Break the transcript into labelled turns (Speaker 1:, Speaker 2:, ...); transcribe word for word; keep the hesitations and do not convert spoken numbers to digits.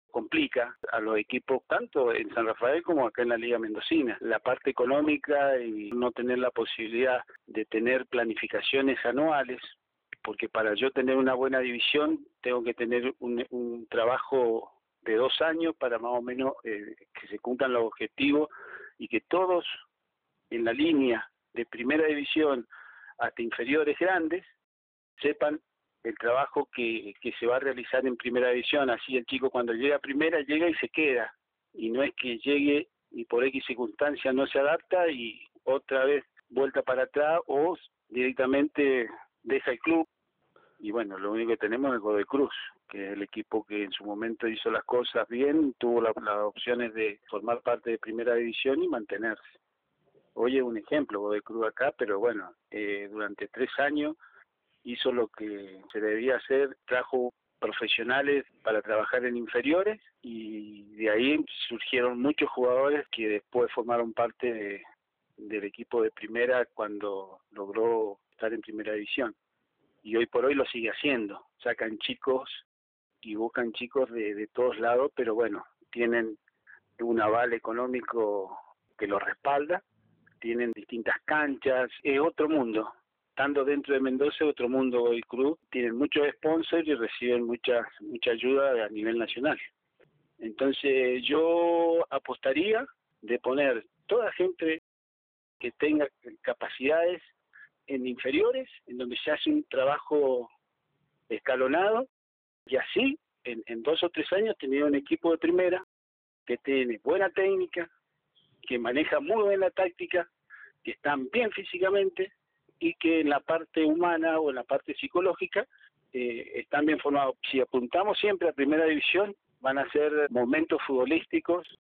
Speaker 1: complica a los equipos tanto en San Rafael como acá en la Liga Mendocina. La parte económica y no tener la posibilidad de tener planificaciones anuales, porque para yo tener una buena división tengo que tener un, un trabajo de dos años para más o menos eh, que se cumplan los objetivos y que todos en la línea de primera división hasta inferiores grandes sepan el trabajo que, que se va a realizar en primera división. Así el chico cuando llega a primera llega y se queda, y no es que llegue y por X circunstancia no se adapta y otra vez vuelta para atrás o directamente deja el club. Y bueno, lo único que tenemos es Godoy Cruz, que es el equipo que en su momento hizo las cosas bien, tuvo la, las opciones de formar parte de primera división y mantenerse. Hoy es un ejemplo Godoy Cruz acá, pero bueno, eh, durante tres años hizo lo que se debía hacer, trajo profesionales para trabajar en inferiores y de ahí surgieron muchos jugadores que después formaron parte de, del equipo de primera cuando logró estar en primera división. Y hoy por hoy lo sigue haciendo, sacan chicos y buscan chicos de, de todos lados, pero bueno, tienen un aval económico que los respalda, tienen distintas canchas, es otro mundo. Estando dentro de Mendoza, otro mundo Godoy Cruz, tienen muchos sponsors y reciben mucha, mucha ayuda a nivel nacional. Entonces yo apostaría de poner toda gente que tenga capacidades en inferiores, en donde se hace un trabajo escalonado, y así en, en dos o tres años tener un equipo de primera que tiene buena técnica, que maneja muy buena táctica, que están bien físicamente y que en la parte humana o en la parte psicológica eh, están bien formados. Si apuntamos siempre a primera división, van a ser momentos futbolísticos